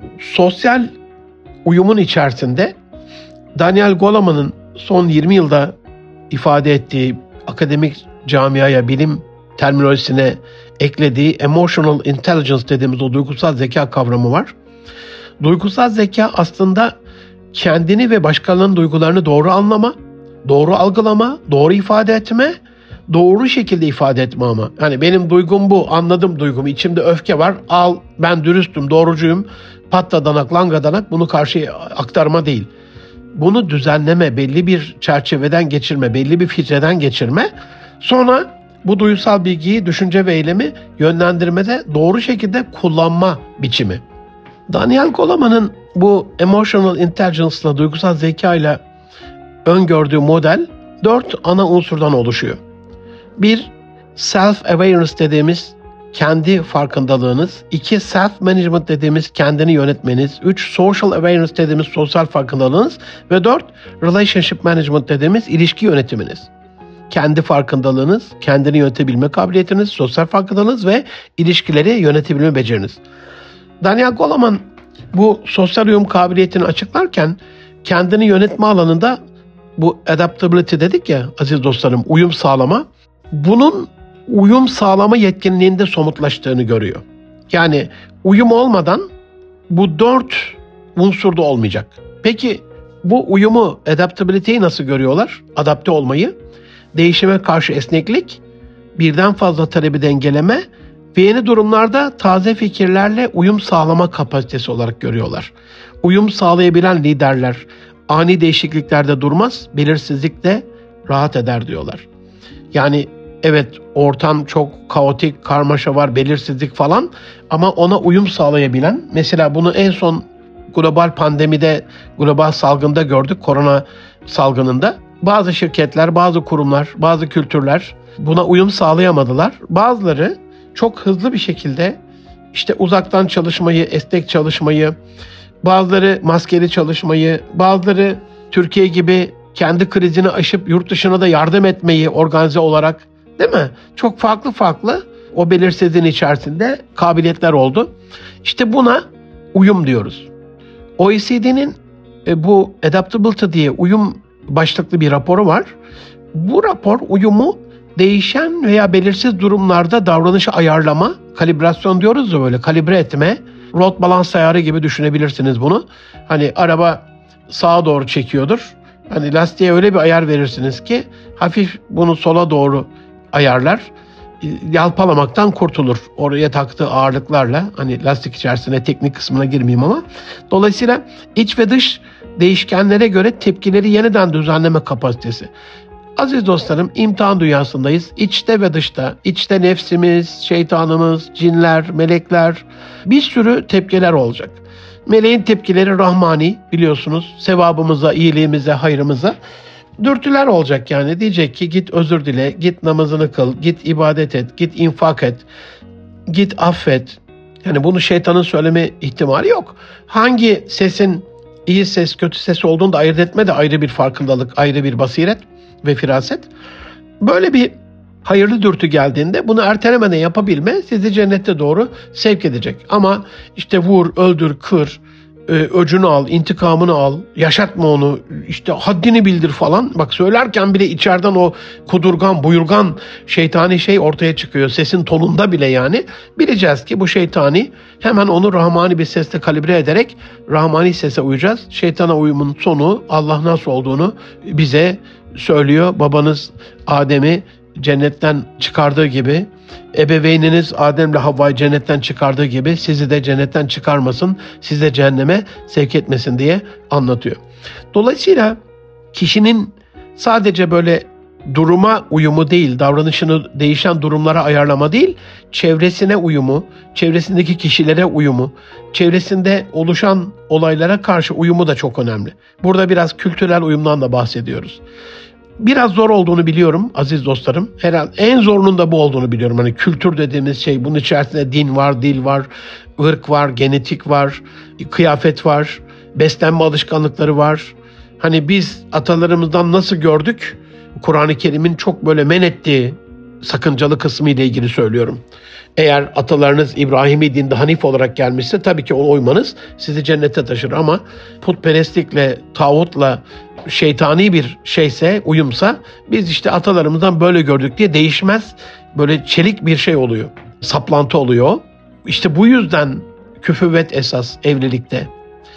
sosyal uyumun içerisinde Daniel Goleman'ın son yirmi yılda ifade ettiği akademik camiaya, bilim terminolojisine eklediği emotional intelligence dediğimiz o duygusal zeka kavramı var. Duygusal zeka aslında kendini ve başkalarının duygularını doğru anlama, doğru algılama, doğru ifade etme, doğru şekilde ifade etme ama. Hani benim duygum bu, anladım duygumu, içimde öfke var, al ben dürüstüm, doğrucuyum, patladanak, langadanak bunu karşıya aktarma değil. Bunu düzenleme, belli bir çerçeveden geçirme, belli bir filtreden geçirme, sonra bu duygusal bilgiyi, düşünce ve eylemi yönlendirmede doğru şekilde kullanma biçimi. Daniel Goleman'ın bu emotional intelligence ile duygusal zeka ile öngördüğü model dört ana unsurdan oluşuyor. Bir, self-awareness dediğimiz kendi farkındalığınız. İki, self-management dediğimiz kendini yönetmeniz. Üç, social awareness dediğimiz sosyal farkındalığınız. Ve dört, relationship management dediğimiz ilişki yönetiminiz. Kendi farkındalığınız, kendini yönetebilme kabiliyetiniz, sosyal farkındalığınız ve ilişkileri yönetebilme beceriniz. Daniel Goleman bu sosyal uyum kabiliyetini açıklarken kendini yönetme alanında bu adaptability dedik ya aziz dostlarım, uyum sağlama, bunun uyum sağlama yetkinliğinde somutlaştığını görüyor. Yani uyum olmadan bu dört unsur da olmayacak. Peki bu uyumu, adaptability'yi nasıl görüyorlar? Adapte olmayı, değişime karşı esneklik, birden fazla talebi dengeleme ve yeni durumlarda taze fikirlerle uyum sağlama kapasitesi olarak görüyorlar. Uyum sağlayabilen liderler ani değişikliklerde durmaz, belirsizlikte rahat eder diyorlar. Yani evet, ortam çok kaotik, karmaşa var, belirsizlik falan ama ona uyum sağlayabilen, mesela bunu en son global pandemide, global salgında gördük, korona salgınında. Bazı şirketler, bazı kurumlar, bazı kültürler buna uyum sağlayamadılar. Bazıları çok hızlı bir şekilde işte uzaktan çalışmayı, esnek çalışmayı, bazıları maskeli çalışmayı, bazıları Türkiye gibi kendi krizini aşıp yurt dışına da yardım etmeyi organize olarak, değil mi? Çok farklı farklı o belirsizliğin içerisinde kabiliyetler oldu. İşte buna uyum diyoruz. O E C D'nin bu Adaptability diye uyum başlıklı bir raporu var. Bu rapor uyumu değişen veya belirsiz durumlarda davranışı ayarlama, kalibrasyon diyoruz ya, böyle kalibre etme, road balans ayarı gibi düşünebilirsiniz bunu. Hani araba sağa doğru çekiyordur. Hani lastiğe öyle bir ayar verirsiniz ki hafif bunu sola doğru ayarlar. Yalpalamaktan kurtulur. Oraya taktığı ağırlıklarla, hani lastik içerisine teknik kısmına girmeyeyim ama. Dolayısıyla iç ve dış değişkenlere göre tepkileri yeniden düzenleme kapasitesi. Aziz dostlarım, imtihan dünyasındayız. İçte ve dışta. İçte nefsimiz, şeytanımız, cinler, melekler, bir sürü tepkiler olacak. Meleğin tepkileri rahmani, biliyorsunuz. Sevabımıza, iyiliğimize, hayrımıza. Dürtüler olacak yani. Diyecek ki git özür dile, git namazını kıl, git ibadet et, git infak et, git affet. Yani bunu şeytanın söyleme ihtimali yok. Hangi sesin iyi ses, kötü ses olduğunu da ayırt etme de ayrı bir farkındalık, ayrı bir basiret ve firaset. Böyle bir hayırlı dürtü geldiğinde bunu ertelemeden yapabilme sizi cennete doğru sevk edecek. Ama işte vur, öldür, kır, öcünü al, intikamını al, yaşatma onu, işte haddini bildir falan. Bak söylerken bile içeriden o kudurgan, buyurgan şeytani şey ortaya çıkıyor. Sesin tonunda bile yani. Bileceğiz ki bu şeytani, hemen onu rahmani bir sesle kalibre ederek rahmani sese uyacağız. Şeytana uyumun sonu Allah nasıl olduğunu bize söylüyor. Babanız Adem'i cennetten çıkardığı gibi, ebeveyniniz Adem'le Havva'yı cennetten çıkardığı gibi sizi de cennetten çıkarmasın, sizi de cehenneme sevk etmesin diye anlatıyor. Dolayısıyla kişinin sadece böyle duruma uyumu değil, davranışını değişen durumlara ayarlama değil, çevresine uyumu, çevresindeki kişilere uyumu, çevresinde oluşan olaylara karşı uyumu da çok önemli. Burada biraz kültürel uyumdan da bahsediyoruz. Biraz zor olduğunu biliyorum aziz dostlarım. Herhalde en zorunun da bu olduğunu biliyorum. Hani kültür dediğimiz şey, bunun içerisinde din var, dil var, ırk var, genetik var, kıyafet var, beslenme alışkanlıkları var. Hani biz atalarımızdan nasıl gördük? Kur'an-ı Kerim'in çok böyle men ettiği sakıncalı kısmı ile ilgili söylüyorum. Eğer atalarınız İbrahimi dinde Hanif olarak gelmişse tabii ki ona uymanız sizi cennete taşır, ama putperestlikle, tağutla, şeytani bir şeyse, uyumsa, biz işte atalarımızdan böyle gördük diye değişmez. Böyle çelik bir şey oluyor. Saplantı oluyor. İşte bu yüzden küfüvet esas evlilikte.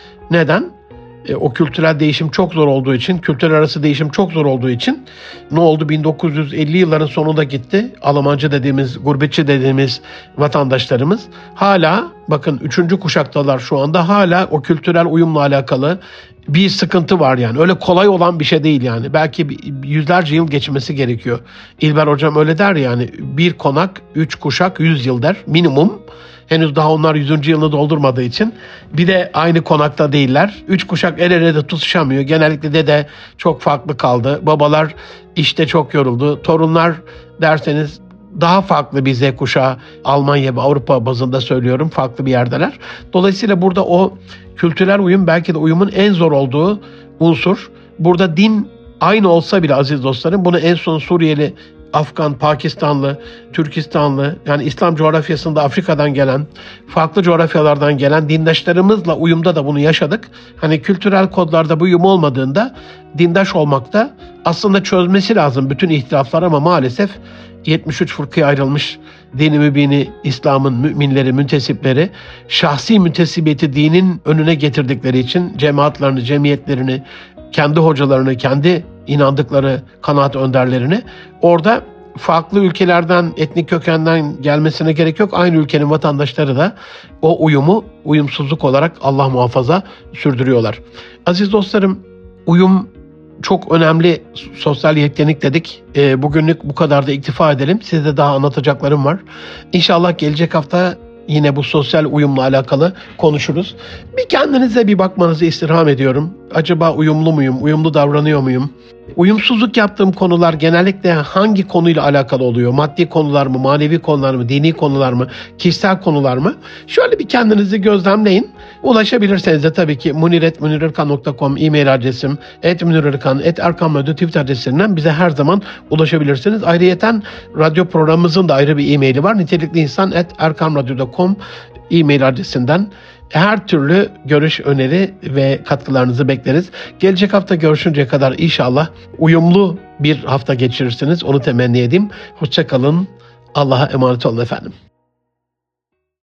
Neden? E, o kültürel değişim çok zor olduğu için, kültürler arası değişim çok zor olduğu için ne oldu? bin dokuz yüz elli yılların sonunda gitti. Almancı dediğimiz, gurbetçi dediğimiz vatandaşlarımız hala, bakın üçüncü kuşaktalar şu anda, hala o kültürel uyumla alakalı bir sıkıntı var yani. Öyle kolay olan bir şey değil yani. Belki yüzlerce yıl geçmesi gerekiyor. İlber hocam öyle der yani, bir konak, üç kuşak, yüz yıl der minimum. Henüz daha onlar yüzüncü yılını doldurmadığı için. Bir de aynı konakta değiller. Üç kuşak el ele de tutuşamıyor. Genellikle dede çok farklı kaldı. Babalar işte çok yoruldu. Torunlar derseniz daha farklı bir Z kuşağı. Almanya ve Avrupa bazında söylüyorum. Farklı bir yerdeler. Dolayısıyla burada o kültürel uyum belki de uyumun en zor olduğu unsur. Burada din aynı olsa bile aziz dostlarım, bunu en son Suriyeli, Afgan, Pakistanlı, Türkistanlı, yani İslam coğrafyasında Afrika'dan gelen, farklı coğrafyalardan gelen dindaşlarımızla uyumda da bunu yaşadık. Hani kültürel kodlarda bu uyum olmadığında dindaş olmakta aslında çözmesi lazım bütün ihtilaflar, ama maalesef yetmiş üç fırkaya ayrılmış dini mübini İslam'ın müminleri, müntesipleri, şahsi müntesibiyeti dinin önüne getirdikleri için cemaatlerini, cemiyetlerini, kendi hocalarını, kendi inandıkları kanaat önderlerini, orada farklı ülkelerden, etnik kökenden gelmesine gerek yok. Aynı ülkenin vatandaşları da o uyumu uyumsuzluk olarak Allah muhafaza sürdürüyorlar. Aziz dostlarım, uyum çok önemli sosyal yetkinlik dedik. E, bugünlük bu kadar da iktifa edelim. Size daha anlatacaklarım var. İnşallah gelecek hafta yine bu sosyal uyumla alakalı konuşuruz. Bir kendinize bir bakmanızı istirham ediyorum. Acaba uyumlu muyum? Uyumlu davranıyor muyum? Uyumsuzluk yaptığım konular genellikle hangi konuyla alakalı oluyor? Maddi konular mı, manevi konular mı, dini konular mı, kişisel konular mı? Şöyle bir kendinizi gözlemleyin. Ulaşabilirseniz de tabii ki munir et munirerkan nokta com e-mail adresim, et munirerkan, et erkan radyo Twitter adreslerinden bize her zaman ulaşabilirsiniz. Ayrıyeten radyo programımızın da ayrı bir e-maili var. nitelikli insan et erkan radyo nokta com e-mail adresinden her türlü görüş, öneri ve katkılarınızı bekleriz. Gelecek hafta görüşünceye kadar inşallah uyumlu bir hafta geçirirsiniz. Onu temenni edeyim. Hoşça kalın. Allah'a emanet olun efendim.